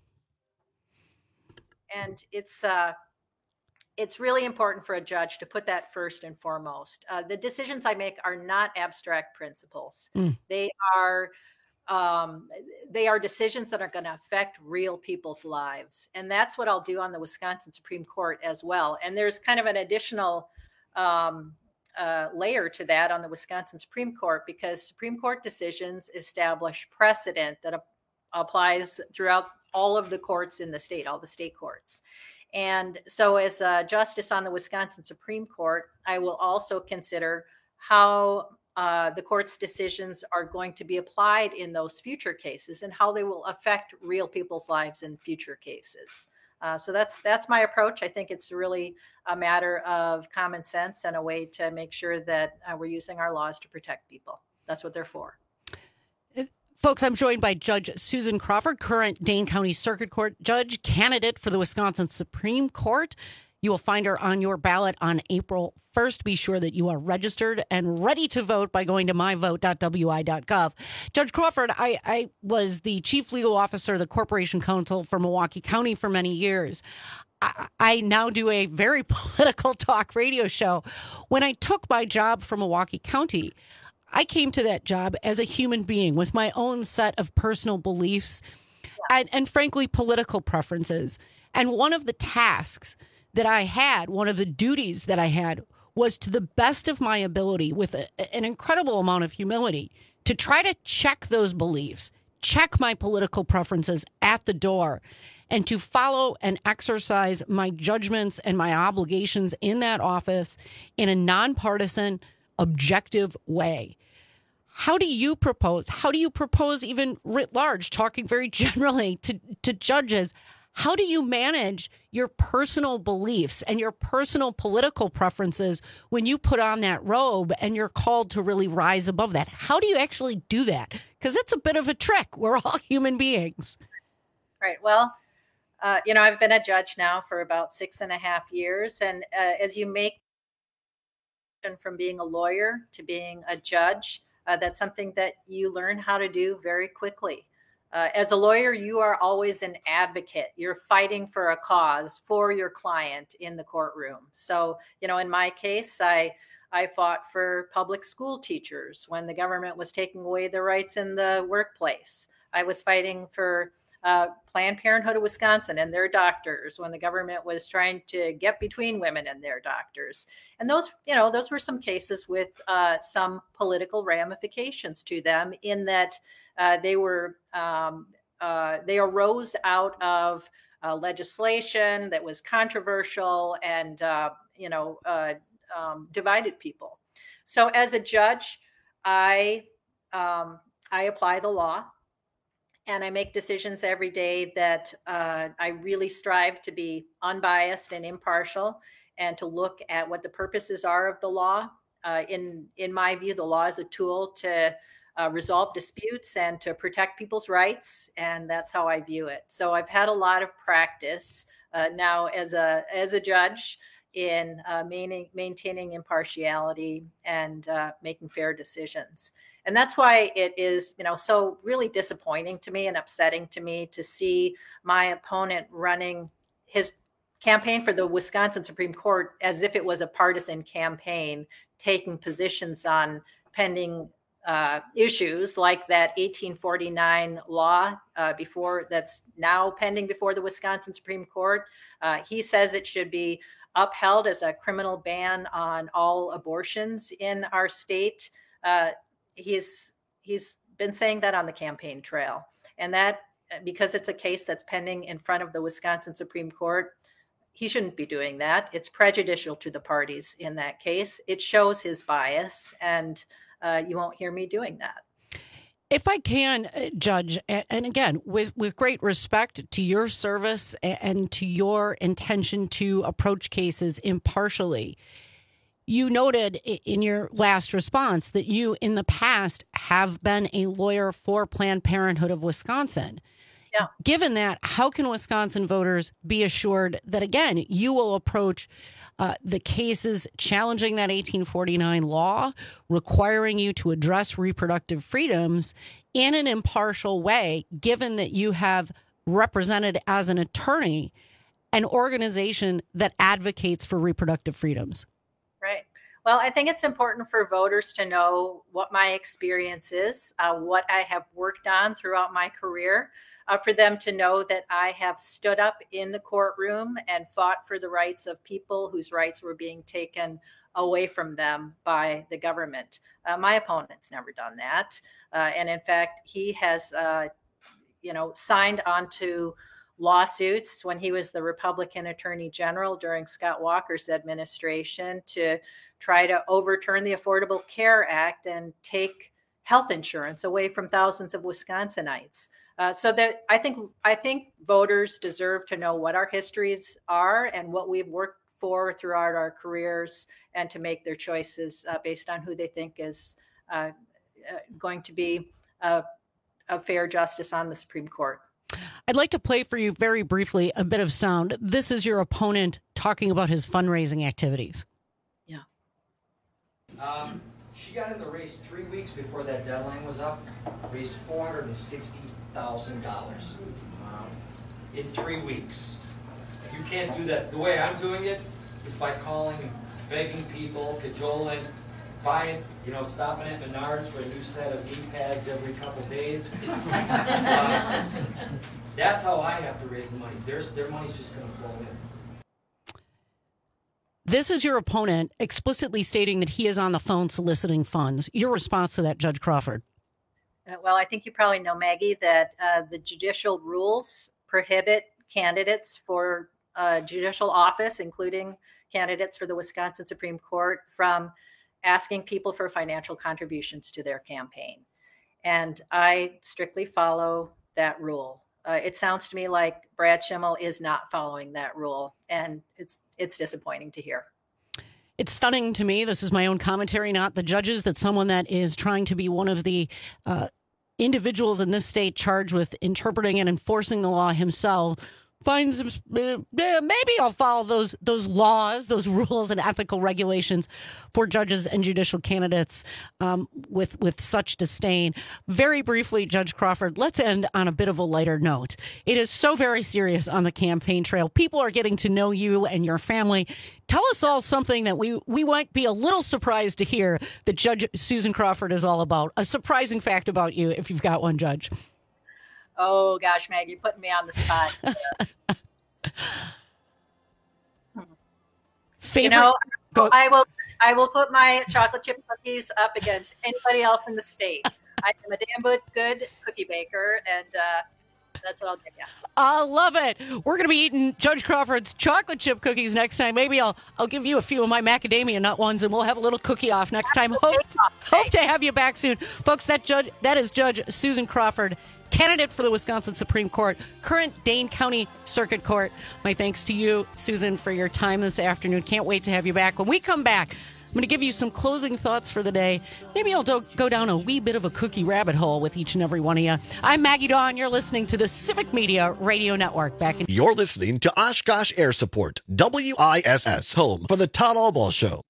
And it's uh, it's really important for a judge to put that first and foremost. Uh, the decisions I make are not abstract principles. Mm. They are um, they are decisions that are going to affect real people's lives. And that's what I'll do on the Wisconsin Supreme Court as well. And there's kind of an additional um, uh, layer to that on the Wisconsin Supreme Court, because Supreme Court decisions establish precedent that ap- applies throughout all of the courts in the state, all the state courts. And so as a justice on the Wisconsin Supreme Court, I will also consider how uh, the court's decisions are going to be applied in those future cases and how they will affect real people's lives in future cases. Uh, so that's that's my approach. I think it's really a matter of common sense and a way to make sure that uh, we're using our laws to protect people. That's what they're for. Folks, I'm joined by Judge Susan Crawford, current Dane County Circuit Court judge, candidate for the Wisconsin Supreme Court. You will find her on your ballot on April first. Be sure that you are registered and ready to vote by going to my vote dot w i dot gov. Judge Crawford, I, I was the chief legal officer of the Corporation Counsel for Milwaukee County for many years. I, I now do a very political talk radio show. When I took my job for Milwaukee County, I came to that job as a human being with my own set of personal beliefs and, and frankly, political preferences. And one of the tasks that I had, one of the duties that I had, was to the best of my ability, with a, an incredible amount of humility, to try to check those beliefs, check my political preferences at the door, and to follow and exercise my judgments and my obligations in that office in a nonpartisan, objective way. How do you propose, how do you propose even writ large, talking very generally to, to judges, how do you manage your personal beliefs and your personal political preferences when you put on that robe and you're called to really rise above that? How do you actually do that? Because it's a bit of a trick. We're all human beings. Right. Well, uh, you know, I've been a judge now for about six and a half years. And uh, as you make from being a lawyer to being a judge, uh, that's something that you learn how to do very quickly. Uh, as a lawyer, you are always an advocate. You're fighting for a cause for your client in the courtroom. So, you know, in my case, I I fought for public school teachers when the government was taking away their rights in the workplace. I was fighting for uh, Planned Parenthood of Wisconsin and their doctors when the government was trying to get between women and their doctors. And those, you know, those were some cases with uh, some political ramifications to them, in that uh, they were um, uh, they arose out of uh, legislation that was controversial and uh, you know uh, um, divided people. So as a judge, I um, I apply the law. And I make decisions every day that uh, I really strive to be unbiased and impartial, and to look at what the purposes are of the law. Uh, in in my view, the law is a tool to uh, resolve disputes and to protect people's rights, and that's how I view it. So I've had a lot of practice uh, now as a as a judge in uh, maintaining, maintaining impartiality and uh, making fair decisions. And that's why it is, you know, so really disappointing to me and upsetting to me to see my opponent running his campaign for the Wisconsin Supreme Court as if it was a partisan campaign, taking positions on pending uh, issues like that eighteen forty-nine law uh, before that's now pending before the Wisconsin Supreme Court. Uh, he says it should be upheld as a criminal ban on all abortions in our state. Uh, he's he's been saying that on the campaign trail, and that because it's a case that's pending in front of the Wisconsin Supreme Court, he shouldn't be doing that. It's prejudicial to the parties in that case. It shows his bias, and uh, you won't hear me doing that. If I can, uh, Judge, and again, with, with great respect to your service and to your intention to approach cases impartially, you noted in your last response that you in the past have been a lawyer for Planned Parenthood of Wisconsin. Yeah. Given that, how can Wisconsin voters be assured that, again, you will approach uh, the cases challenging that eighteen forty-nine law, requiring you to address reproductive freedoms in an impartial way, given that you have represented as an attorney an organization that advocates for reproductive freedoms? Right. Well, I think it's important for voters to know what my experience is, uh, what I have worked on throughout my career, uh, for them to know that I have stood up in the courtroom and fought for the rights of people whose rights were being taken away from them by the government. Uh, my opponent's never done that. Uh, and in fact, he has, uh, you know, signed onto lawsuits when he was the Republican Attorney General during Scott Walker's administration to try to overturn the Affordable Care Act and take health insurance away from thousands of Wisconsinites. Uh, so that I think I think voters deserve to know what our histories are and what we've worked for throughout our careers, and to make their choices uh, based on who they think is uh, uh, going to be a, a fair justice on the Supreme Court. I'd like to play for you very briefly a bit of sound. This is your opponent talking about his fundraising activities. Yeah. Um, she got in the race three weeks before that deadline was up, raised four hundred sixty thousand dollars um, in three weeks. You can't do that. The way I'm doing it is by calling and begging people, cajoling, buying, you know, stopping at Menards for a new set of knee pads every couple days. uh, that's how I have to raise the money. There's, their money's just going to flow in. This is your opponent explicitly stating that he is on the phone soliciting funds. Your response to that, Judge Crawford? Uh, well, I think you probably know, Maggie, that uh, the judicial rules prohibit candidates for uh, judicial office, including candidates for the Wisconsin Supreme Court, from asking people for financial contributions to their campaign. And I strictly follow that rule. Uh, it sounds to me like Brad Schimmel is not following that rule, and it's it's disappointing to hear. It's stunning to me. This is my own commentary, not the judges, that someone that is trying to be one of the uh, individuals in this state charged with interpreting and enforcing the law himself finds him, uh, maybe I'll follow those those laws, those rules and ethical regulations for judges and judicial candidates um, with with such disdain. Very briefly, Judge Crawford, let's end on a bit of a lighter note. It is so very serious on the campaign trail. People are getting to know you and your family. Tell us all something that we, we might be a little surprised to hear that Judge Susan Crawford is all about. A surprising fact about you, if you've got one, Judge. Oh, gosh, Meg, you're putting me on the spot. Favorite? You know, Go. I will I will put my chocolate chip cookies up against anybody else in the state. I am a damn good, good cookie baker, and uh, that's what I'll give you. I love it. We're going to be eating Judge Crawford's chocolate chip cookies next time. Maybe I'll I'll give you a few of my macadamia nut ones, and we'll have a little cookie off next time. Hope, hope to have you back soon. Folks, that judge that is Judge Susan Crawford, candidate for the Wisconsin Supreme Court, current Dane County Circuit Court. My thanks to you, Susan, for your time this afternoon. Can't wait to have you back. When we come back, I'm going to give you some closing thoughts for the day. Maybe I'll do- go down a wee bit of a cookie rabbit hole with each and every one of you. I'm Maggie Dawn. You're listening to the Civic Media Radio Network. Back in- You're listening to Oshkosh Air Support, W I S S, home for the Todd Albaugh Show.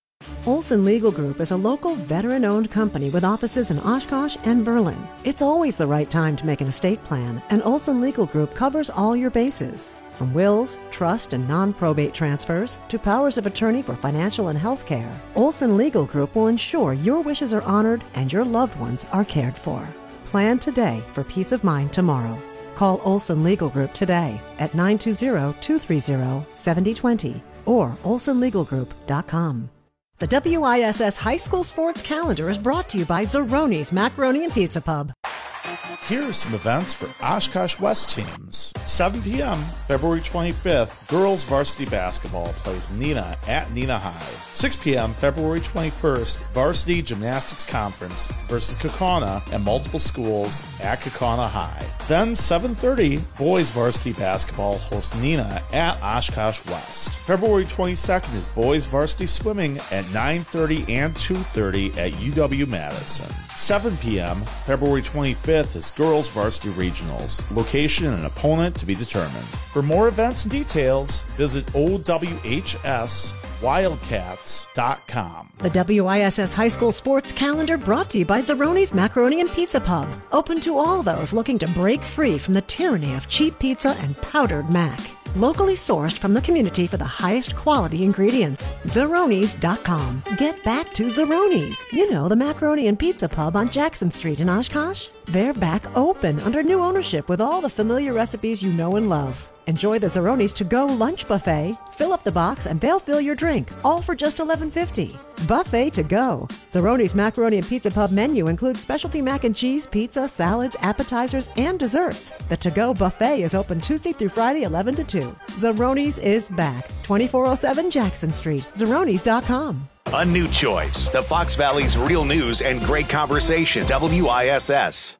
Olson Legal Group is a local veteran-owned company with offices in Oshkosh and Berlin. It's always the right time to make an estate plan, and Olson Legal Group covers all your bases. From wills, trust, and non-probate transfers to powers of attorney for financial and health care, Olson Legal Group will ensure your wishes are honored and your loved ones are cared for. Plan today for peace of mind tomorrow. Call Olson Legal Group today at nine two zero, two three zero, seven zero two zero or olson legal group dot com. The W I S S High School Sports Calendar is brought to you by Zeroni's Macaroni and Pizza Pub. Here are some events for Oshkosh West teams. seven p.m., February twenty-fifth, girls varsity basketball plays Neenah at Neenah High. six p.m., February twenty-first, varsity gymnastics conference versus Kaukauna and multiple schools at Kaukauna High. Then seven thirty, boys varsity basketball hosts Neenah at Oshkosh West. February twenty-second is boys varsity swimming at nine thirty and two thirty at U W-Madison. seven p.m., February twenty-fifth is girls varsity regionals. Location and opponent to be determined. For more events and details, visit O W H S wildcats dot com. The W I S S High School Sports Calendar brought to you by Zeroni's Macaroni and Pizza Pub. Open to all those looking to break free from the tyranny of cheap pizza and powdered mac. Locally sourced from the community for the highest quality ingredients. Zeronis dot com. Get back to Zeroni's. You know, the Macaroni and Pizza Pub on Jackson Street in Oshkosh. They're back open under new ownership with all the familiar recipes you know and love. Enjoy the Zeroni's to-go lunch buffet. Fill up the box and they'll fill your drink, all for just eleven fifty. Buffet to go. Zeroni's Macaroni and Pizza Pub menu includes specialty mac and cheese, pizza, salads, appetizers, and desserts. The to-go buffet is open Tuesday through Friday, eleven to two. Zeroni's is back. twenty-four oh seven Jackson Street. Zeronis dot com. A new choice. The Fox Valley's real news and great conversation. W I S S.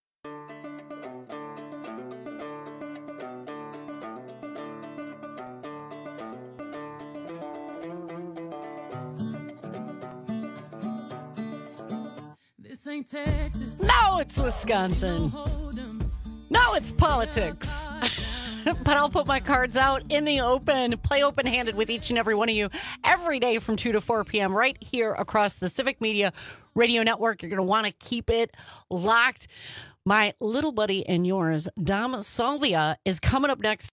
Texas. No, it's Wisconsin. No, it's politics. But I'll put my cards out in the open, play open-handed with each and every one of you every day from two to four p.m. right here across the Civic Media Radio Network. You're going to want to keep it locked. My little buddy and yours, Dom Salvia, is coming up next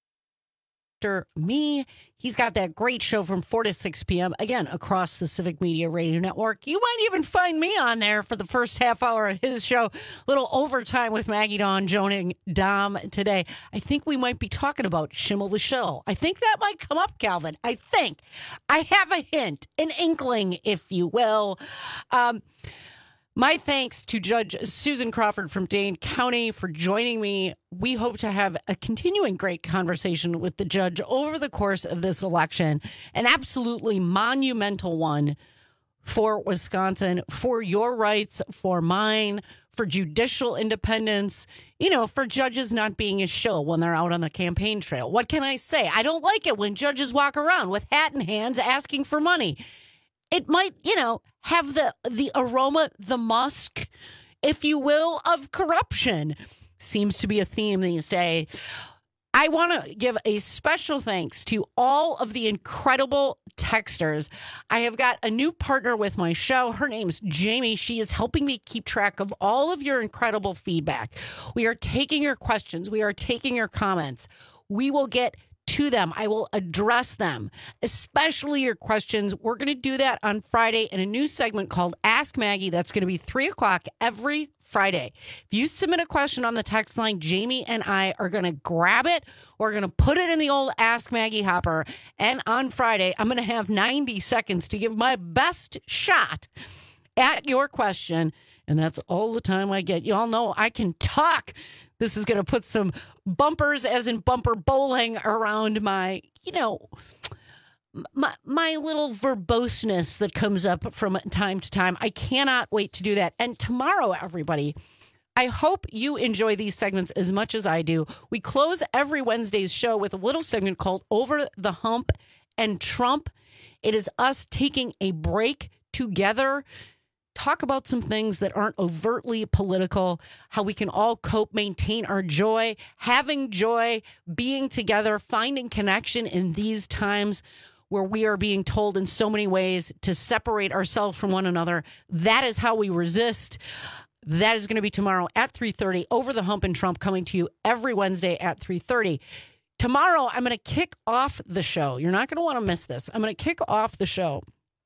after me. He's got that great show from four to six p.m. again across the Civic Media Radio Network. You might even find me on there for the first half hour of his show. Little overtime with Maggie Dawn joining Dom today. I think we might be talking about Schimmel the Shill. I think that might come up, Calvin. I think. I have a hint, an inkling, if you will. Um, My thanks to Judge Susan Crawford from Dane County for joining me. We hope to have a continuing great conversation with the judge over the course of this election, an absolutely monumental one for Wisconsin, for your rights, for mine, for judicial independence, you know, for judges not being a shill when they're out on the campaign trail. What can I say? I don't like it when judges walk around with hat in hands asking for money. It might, you know, have the the aroma, the musk, if you will, of corruption. Seems to be a theme these days. I want to give a special thanks to all of the incredible texters. I have got a new partner with my show. Her name's Jamie. She is helping me keep track of all of your incredible feedback. We are taking your questions. We are taking your comments. We will get to them. I will address them, especially your questions. We're going to do that on Friday in a new segment called Ask Maggie. That's going to be three o'clock every Friday. If you submit a question on the text line, Jamie and I are going to grab it. We're going to put it in the old Ask Maggie hopper. And on Friday, I'm going to have ninety seconds to give my best shot at your question. And that's all the time I get. You all know I can talk. This is going to put some bumpers, as in bumper bowling, around my, you know, my my little verboseness that comes up from time to time. I cannot wait to do that. And tomorrow, everybody, I hope you enjoy these segments as much as I do. We close every Wednesday's show with a little segment called Over the Hump and Trump. It is us taking a break together, talk about some things that aren't overtly political, how we can all cope, maintain our joy, having joy, being together, finding connection in these times. where we are being told in so many ways to separate ourselves from one another. That is how we resist. That is going to be tomorrow at three thirty. Over the Hump and Trump, coming to you every Wednesday at three thirty. Tomorrow, I'm going to kick off the show. You're not going to want to miss this. I'm going to kick off the show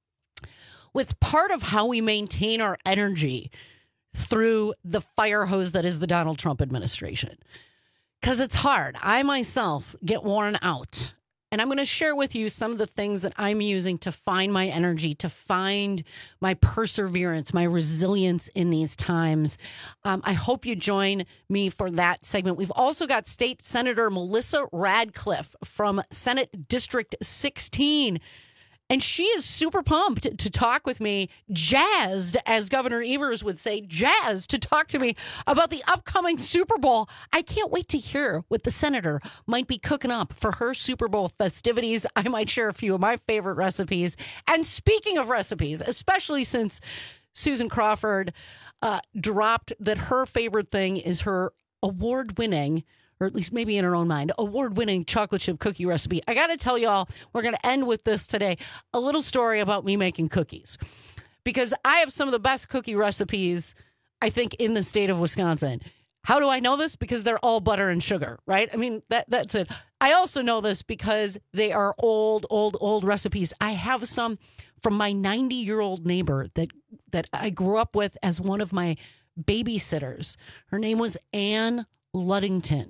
with part of how we maintain our energy through the fire hose that is the Donald Trump administration. Because it's hard. I myself get worn out. And I'm going to share with you some of the things that I'm using to find my energy, to find my perseverance, my resilience in these times. Um, I hope you join me for that segment. We've also got State Senator Melissa Radcliffe from Senate District sixteen. And she is super pumped to talk with me, jazzed, as Governor Evers would say, jazzed to talk to me about the upcoming Super Bowl. I can't wait to hear what the senator might be cooking up for her Super Bowl festivities. I might share a few of my favorite recipes. And speaking of recipes, especially since Susan Crawford uh, dropped that her favorite thing is her award-winning, or at least maybe in her own mind, award-winning chocolate chip cookie recipe. I got to tell y'all, we're going to end with this today, a little story about me making cookies. Because I have some of the best cookie recipes, I think, in the state of Wisconsin. How do I know this? Because they're all butter and sugar, right? I mean, that that's it. I also know this because they are old, old, old recipes. I have some from my ninety-year-old neighbor that, that I grew up with as one of my babysitters. Her name was Ann Luddington.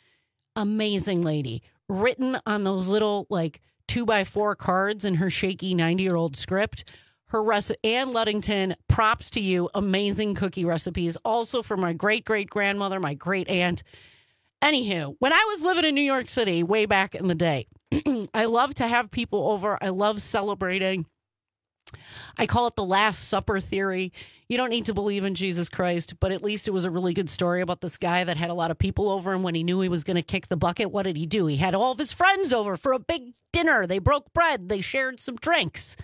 Amazing lady, written on those little like two by four cards in her shaky ninety year old script. Her recipe, Ann Luddington, props to you. Amazing cookie recipes. Also from my great great grandmother, my great aunt. Anywho, when I was living in New York City way back in the day, I love to have people over. I love celebrating. I call it the Last Supper theory. You don't need to believe in Jesus Christ, but at least it was a really good story about this guy that had a lot of people over, and when he knew he was going to kick the bucket, what did he do? He had all of his friends over for a big dinner. They broke bread. They shared some drinks.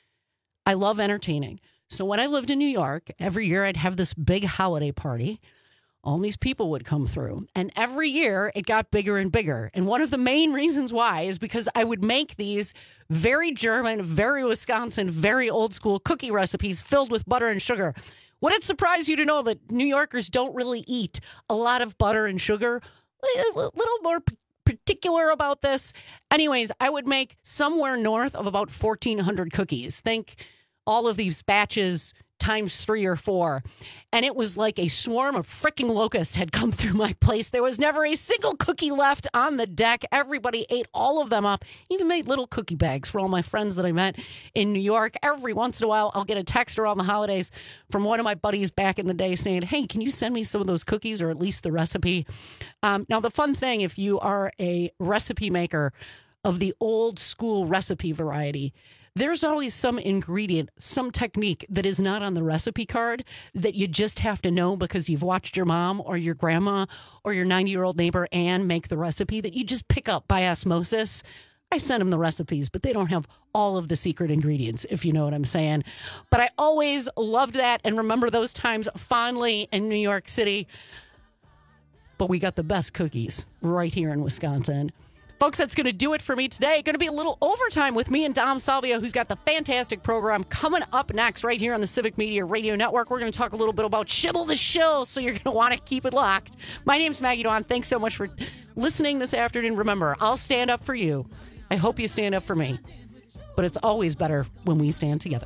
I love entertaining. So when I lived in New York, every year I'd have this big holiday party. All these people would come through. And every year it got bigger and bigger. And one of the main reasons why is because I would make these very German, very Wisconsin, very old school cookie recipes filled with butter and sugar. Would it surprise you to know that New Yorkers don't really eat a lot of butter and sugar? A little more particular about this. Anyways, I would make somewhere north of about fourteen hundred cookies. Think all of these batches times three or four. And it was like a swarm of freaking locusts had come through my place. There was never a single cookie left on the deck. Everybody ate all of them up. Even made little cookie bags for all my friends that I met in New York. Every once in a while, I'll get a text around the holidays from one of my buddies back in the day saying, hey, can you send me some of those cookies or at least the recipe? Um, now, the fun thing, if you are a recipe maker of the old school recipe variety, there's always some ingredient, some technique that is not on the recipe card that you just have to know because you've watched your mom or your grandma or your ninety-year-old neighbor Ann make the recipe that you just pick up by osmosis. I send them the recipes, but they don't have all of the secret ingredients, if you know what I'm saying. But I always loved that and remember those times fondly in New York City. But we got the best cookies right here in Wisconsin. Folks, that's going to do it for me today. Going to be a little overtime with me and Dom Salvio, who's got the fantastic program coming up next right here on the Civic Media Radio Network. We're going to talk a little bit about Shibble the Shill, so you're going to want to keep it locked. My name's Maggie Dawn. Thanks so much for listening this afternoon. Remember, I'll stand up for you. I hope you stand up for me. But it's always better when we stand together.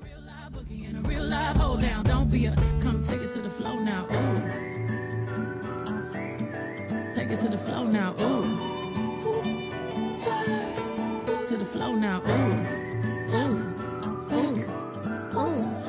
Real life, hold down, don't be a come take it to the flow now. Ooh. Take it to the flow now. Ooh. To the flow now. Ooh. Ooh. Ooh. Ooh.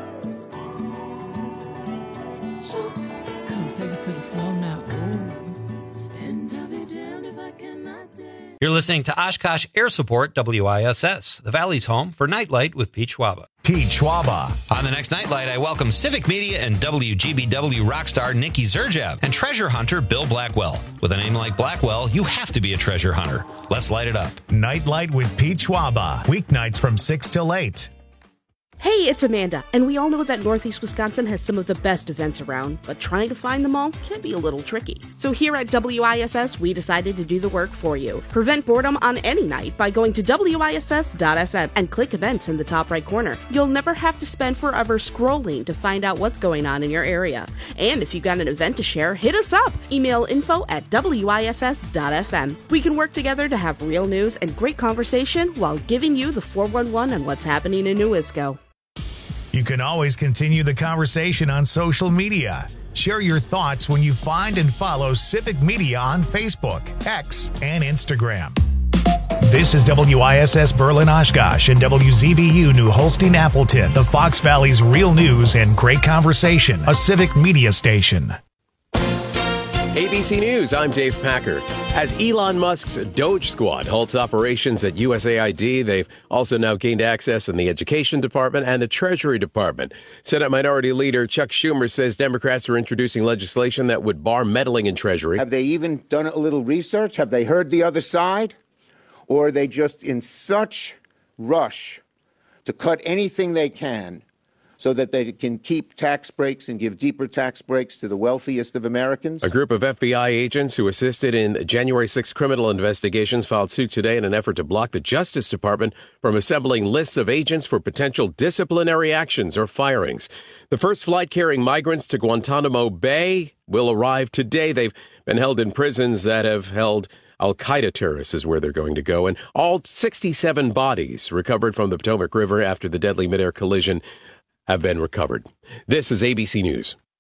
Shoot. Come take it to the flow now. Ooh. And I'll be damned if I cannot dance. You're listening to Oshkosh Air Support W I S S, the Valley's home for Nightlight with Pete Schwaba. Pete Schwaba. On the next Nightlight, I welcome Civic Media and W G B W rock star Nikki Zerjev and treasure hunter Bill Blackwell. With a name like Blackwell, you have to be a treasure hunter. Let's light it up. Nightlight with Pete Schwaba. Weeknights from six till eight. Hey, it's Amanda, and we all know that Northeast Wisconsin has some of the best events around, but trying to find them all can be a little tricky. So here at W I S S, we decided to do the work for you. Prevent boredom on any night by going to W I S S dot F M and click events in the top right corner. You'll never have to spend forever scrolling to find out what's going on in your area. And if you've got an event to share, hit us up. Email info at W I S S dot F M. We can work together to have real news and great conversation while giving you the four one one on what's happening in New Isco. You can always continue the conversation on social media. Share your thoughts when you find and follow Civic Media on Facebook, X, and Instagram. This is W I S S Berlin Oshkosh and W Z B U New Holstein Appleton, the Fox Valley's real news and great conversation, a Civic Media station. A B C News, I'm Dave Packer. As Elon Musk's Doge Squad halts operations at U S A I D, they've also now gained access in the Education Department and the Treasury Department. Senate Minority Leader Chuck Schumer says Democrats are introducing legislation that would bar meddling in Treasury. Have they even done a little research? Have they heard the other side? Or are they just in such rush to cut anything they can so that they can keep tax breaks and give deeper tax breaks to the wealthiest of Americans? A group of F B I agents who assisted in January sixth criminal investigations filed suit today in an effort to block the Justice Department from assembling lists of agents for potential disciplinary actions or firings. The first flight carrying migrants to Guantanamo Bay will arrive today. They've been held in prisons that have held Al-Qaeda terrorists is where they're going to go. And all sixty-seven bodies recovered from the Potomac River after the deadly midair collision have been recovered. This is A B C News.